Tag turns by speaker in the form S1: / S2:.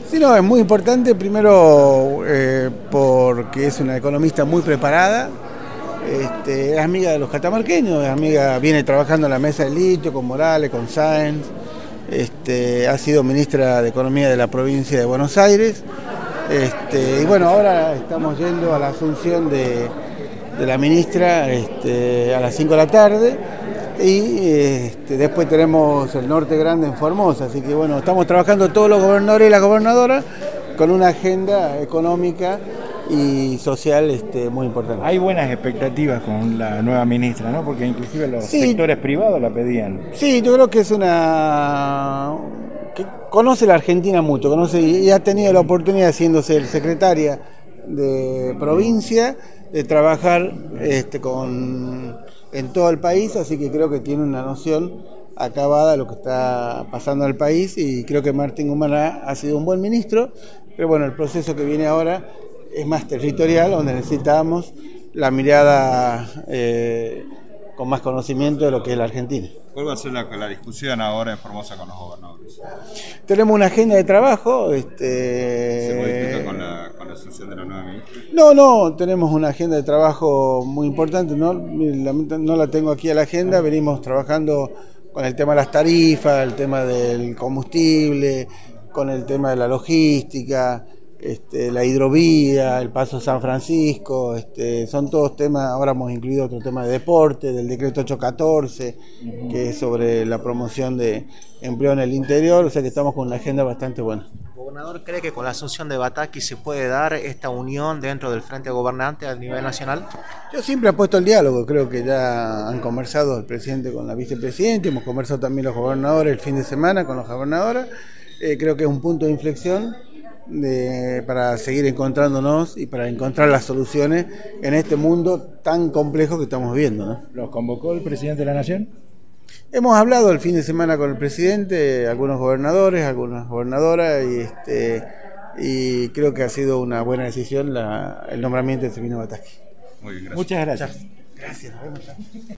S1: Sí, no, es muy importante, primero porque es una economista muy preparada, es amiga de los catamarqueños, viene trabajando en la mesa del litio con Morales, con Sáenz, ha sido ministra de Economía de la provincia de Buenos Aires, y bueno, ahora estamos yendo a la asunción de la ministra a las 5 de la tarde. Y después tenemos el Norte Grande en Formosa, así que bueno, estamos trabajando todos los gobernadores y las gobernadoras con una agenda económica y social muy importante.
S2: Hay buenas expectativas con la nueva ministra, ¿no? Porque inclusive los sectores privados la pedían.
S1: Sí, yo creo que es una que conoce la Argentina mucho, conoce y ha tenido la oportunidad, siéndose secretaria de provincia, de trabajar en todo el país, así que creo que tiene una noción acabada de lo que está pasando en el país y creo que Martín Guzmán ha sido un buen ministro, pero bueno, el proceso que viene ahora es más territorial, donde necesitamos la mirada con más conocimiento de lo que es la Argentina.
S3: ¿Cuál va a ser la discusión ahora en Formosa con los gobernadores?
S1: Tenemos una agenda de trabajo.
S3: ¿Se modifica con la asunción de la nueva ministra?
S1: No, tenemos una agenda de trabajo muy importante, no la tengo aquí a la agenda, venimos trabajando con el tema de las tarifas, el tema del combustible, con el tema de la logística, la hidrovía, el Paso San Francisco, son todos temas. Ahora hemos incluido otro tema de deporte, del decreto 814, que es sobre la promoción de empleo en el interior, o sea que estamos con una agenda bastante buena.
S4: ¿El gobernador cree que con la asunción de Bataki se puede dar esta unión dentro del Frente Gobernante a nivel nacional?
S1: Yo siempre apuesto al diálogo, creo que ya han conversado el presidente con la vicepresidenta, hemos conversado también los gobernadores el fin de semana con las gobernadoras, creo que es un punto de inflexión para seguir encontrándonos y para encontrar las soluciones en este mundo tan complejo que estamos viviendo, ¿no?
S2: ¿Los convocó el presidente de la Nación?
S1: Hemos hablado el fin de semana con el presidente, algunos gobernadores, algunas gobernadoras, y creo que ha sido una buena decisión el nombramiento de Silvino Bataki.
S3: Muy bien, gracias.
S2: Muchas gracias.
S1: Gracias, nos vemos.